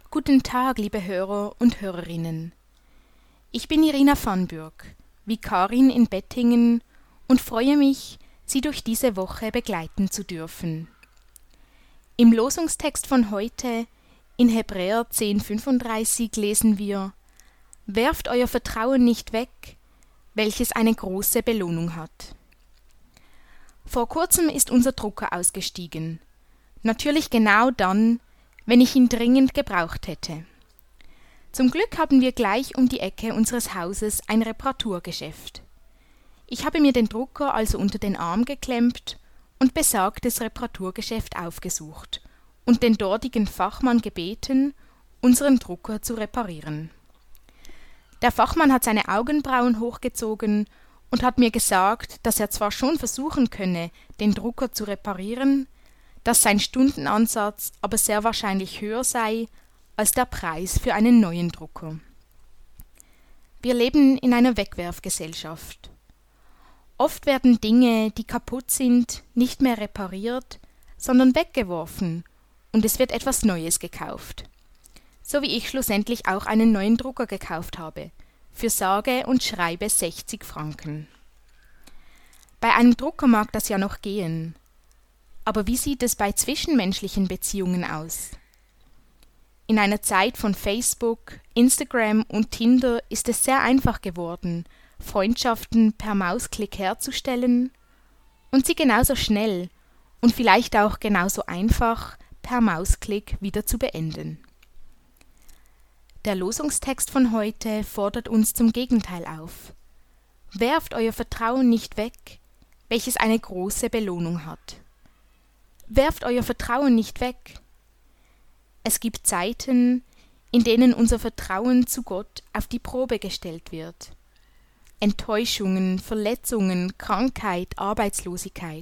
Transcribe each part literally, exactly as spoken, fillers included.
Guten Tag, liebe Hörer und Hörerinnen. Ich bin Irina Vanburg, Vikarin in Bettingen und freue mich, Sie durch diese Woche begleiten zu dürfen. Im Losungstext von heute, in Hebräer zehn fünfunddreißig, lesen wir: Werft euer Vertrauen nicht weg, welches eine große Belohnung hat. Vor kurzem ist unser Drucker ausgestiegen. Natürlich genau dann, wenn ich ihn dringend gebraucht hätte. Zum Glück haben wir gleich um die Ecke unseres Hauses ein Reparaturgeschäft. Ich habe mir den Drucker also unter den Arm geklemmt und besagtes Reparaturgeschäft aufgesucht und den dortigen Fachmann gebeten, unseren Drucker zu reparieren. Der Fachmann hat seine Augenbrauen hochgezogen und hat mir gesagt, dass er zwar schon versuchen könne, den Drucker zu reparieren, dass sein Stundenansatz aber sehr wahrscheinlich höher sei als der Preis für einen neuen Drucker. Wir leben in einer Wegwerfgesellschaft. Oft werden Dinge, die kaputt sind, nicht mehr repariert, sondern weggeworfen und es wird etwas Neues gekauft. So wie ich schlussendlich auch einen neuen Drucker gekauft habe, für sage und schreibe sechzig Franken. Bei einem Drucker mag das ja noch gehen. Aber wie sieht es bei zwischenmenschlichen Beziehungen aus? In einer Zeit von Facebook, Instagram und Tinder ist es sehr einfach geworden, Freundschaften per Mausklick herzustellen und sie genauso schnell und vielleicht auch genauso einfach per Mausklick wieder zu beenden. Der Losungstext von heute fordert uns zum Gegenteil auf. Werft euer Vertrauen nicht weg, welches eine große Belohnung hat. Werft euer Vertrauen nicht weg. Es gibt Zeiten, in denen unser Vertrauen zu Gott auf die Probe gestellt wird. Enttäuschungen, Verletzungen, Krankheit, Arbeitslosigkeit.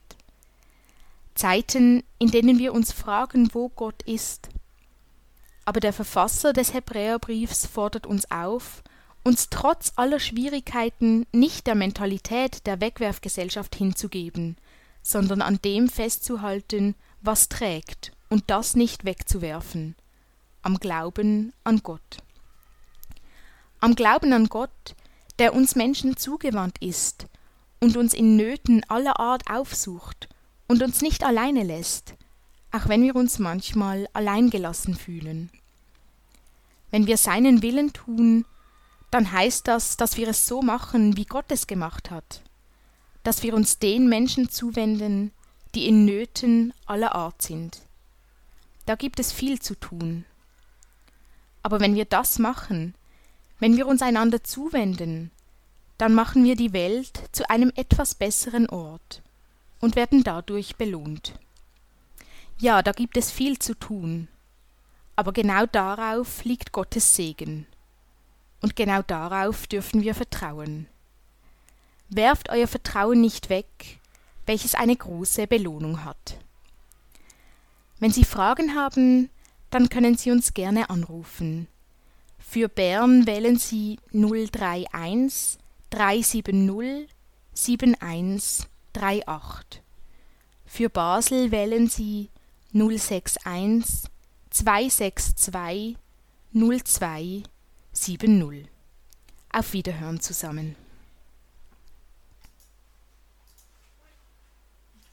Zeiten, in denen wir uns fragen, wo Gott ist. Aber der Verfasser des Hebräerbriefs fordert uns auf, uns trotz aller Schwierigkeiten nicht der Mentalität der Wegwerfgesellschaft hinzugeben, sondern an dem festzuhalten, was trägt, und das nicht wegzuwerfen, am Glauben an Gott. Am Glauben an Gott, der uns Menschen zugewandt ist und uns in Nöten aller Art aufsucht und uns nicht alleine lässt, auch wenn wir uns manchmal alleingelassen fühlen. Wenn wir seinen Willen tun, dann heißt das, dass wir es so machen, wie Gott es gemacht hat, dass wir uns den Menschen zuwenden, die in Nöten aller Art sind. Da gibt es viel zu tun. Aber wenn wir das machen, wenn wir uns einander zuwenden, dann machen wir die Welt zu einem etwas besseren Ort und werden dadurch belohnt. Ja, da gibt es viel zu tun, aber genau darauf liegt Gottes Segen. Und genau darauf dürfen wir vertrauen. Werft euer Vertrauen nicht weg, welches eine große Belohnung hat. Wenn Sie Fragen haben, dann können Sie uns gerne anrufen. Für Bern wählen Sie null drei eins drei sieben null sieben eins drei acht. Für Basel wählen Sie null sechs eins zwei sechs zwei null zwei sieben null. Auf Wiederhören zusammen.